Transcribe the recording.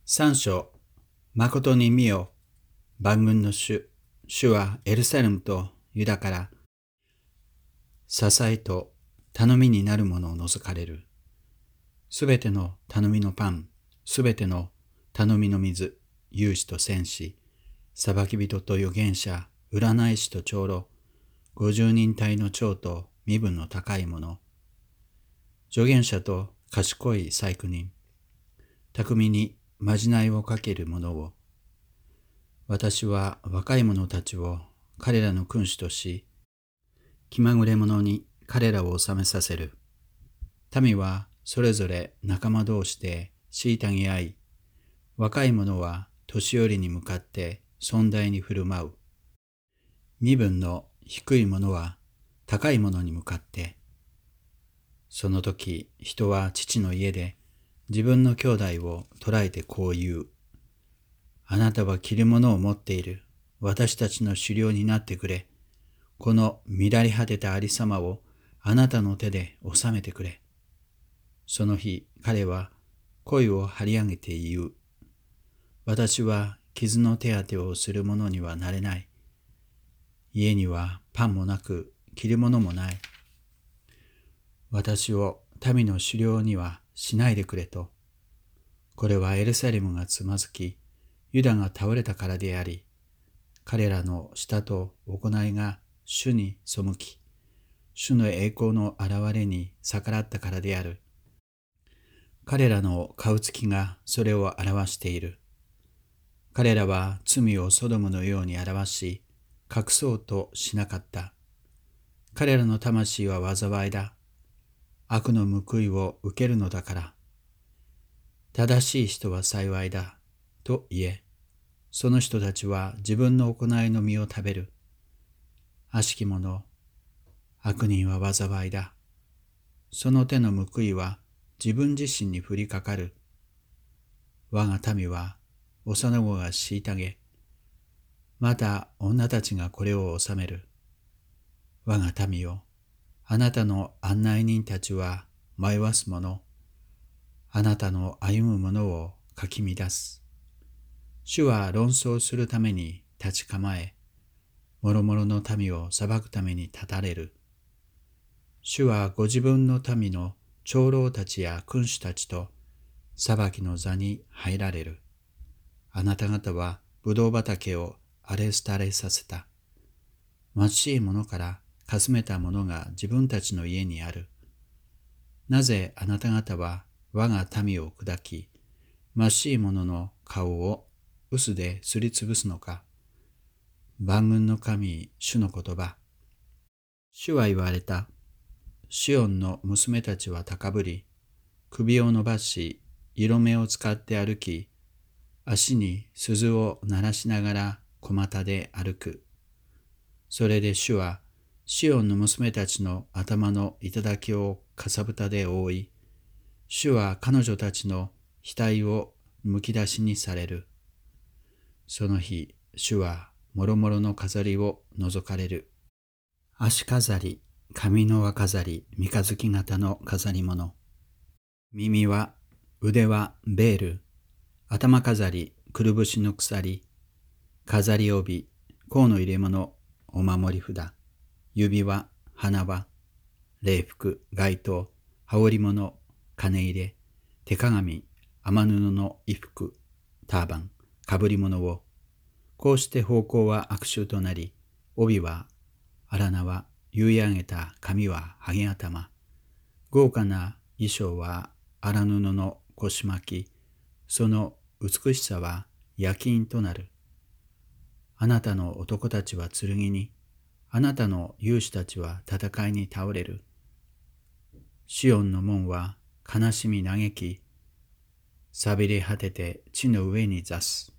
三章、誠に見よ、万軍の主、主はエルサレムとユダから、支えと頼みになるものを除かれる。すべての頼みのパン、すべての頼みの水、勇士と戦士、裁き人と預言者、占い師と長老、50人隊の長と身分の高い者、助言者と賢い細工人、巧みにまじないをかける者を、私は若い者たちを彼らの君主とし、気まぐれ者に彼らを治めさせる。民はそれぞれ仲間同士で虐げ合い、若い者は年寄りに向かって尊大に振る舞う。身分の低い者は高い者に向かって。その時人は父の家で自分の兄弟を捕らえてこう言う。あなたは着るものを持っている。私たちの狩猟になってくれ。この乱れ果てたありさまをあなたの手で収めてくれ。その日彼は声を張り上げて言う。私は傷の手当てをする者にはなれない。家にはパンもなく着るものもない。私を民の狩猟にはしないでくれと。これはエルサレムがつまずき、ユダが倒れたからであり、彼らの舌と行いが主に背き、主の栄光の現れに逆らったからである。彼らの顔つきがそれを表している。彼らは罪をソドムのように表し、隠そうとしなかった。彼らの魂は災いだ。悪の報いを受けるのだから。正しい人は幸いだ。と言え。その人たちは自分の行いの実を食べる。悪しき者、悪人は災いだ。その手の報いは自分自身に降りかかる。我が民は幼子が虐げ、また女たちがこれを治める。我が民よ、あなたの案内人たちは迷わす者、あなたの歩む者をかき乱す。主は論争するために立ち構え、諸々の民を裁くために立たれる。主はご自分の民の長老たちや君主たちと裁きの座に入られる。あなた方はブドウ畑を荒れ廃れさせた。貧しい者からかすめた者が自分たちの家にある。なぜあなた方は我が民を砕き、貧しい者の顔を臼ですりつぶすのか。万軍の神、主の言葉。主は言われた。シオンの娘たちは高ぶり、首を伸ばし、色目を使って歩き、足に鈴を鳴らしながら小股で歩く。それで主は、シオンの娘たちの頭の頂をかさぶたで覆い、主は彼女たちの額をむき出しにされる。その日、主は諸々の飾りを除かれる。足飾り、髪の輪飾り、三日月型の飾り物。耳は、腕はベール、頭飾り、くるぶしの鎖、飾り帯、甲の入れ物、お守り札、指輪、花輪、礼服、街灯、羽織物、金入れ、手鏡、雨布の衣服、ターバン、かぶり物を、こうして方向は悪臭となり、帯は荒縄、結い上げた髪はハゲ頭、豪華な衣装は荒布の腰巻き、その美しさは焼き印となる。あなたの男たちは剣に、あなたの勇士たちは戦いに倒れる。シオンの門は悲しみ嘆き、寂れ果てて地の上に座す。